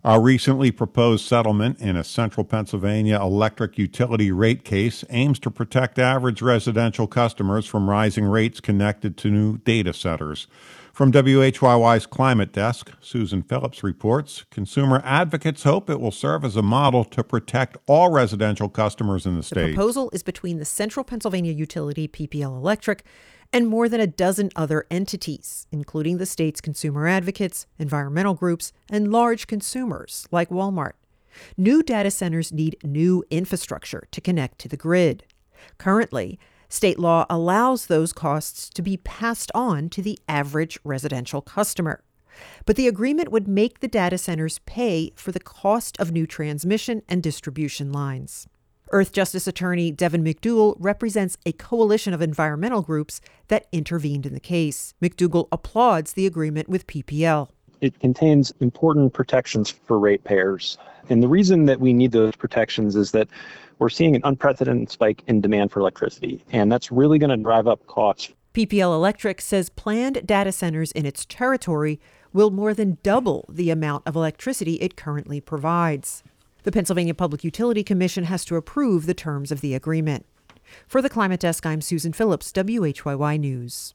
A recently proposed settlement in a central Pennsylvania electric utility rate case aims to protect average residential customers from rising rates connected to new data centers. From WHYY's Climate Desk, Susan Phillips reports, consumer advocates hope it will serve as a model to protect all residential customers in the state. The proposal is between the Central Pennsylvania utility, PPL Electric, and more than a dozen other entities, including the state's consumer advocates, environmental groups, and large consumers like Walmart. New data centers need new infrastructure to connect to the grid. Currently, state law allows those costs to be passed on to the average residential customer. But the agreement would make the data centers pay for the cost of new transmission and distribution lines. Earth Justice Attorney Devin McDougal represents a coalition of environmental groups that intervened in the case. McDougal applauds the agreement with PPL. It contains important protections for ratepayers. And the reason that we need those protections is that we're seeing an unprecedented spike in demand for electricity, and that's really going to drive up costs. PPL Electric says planned data centers in its territory will more than double the amount of electricity it currently provides. The Pennsylvania Public Utility Commission has to approve the terms of the agreement. For the Climate Desk, I'm Susan Phillips, WHYY News.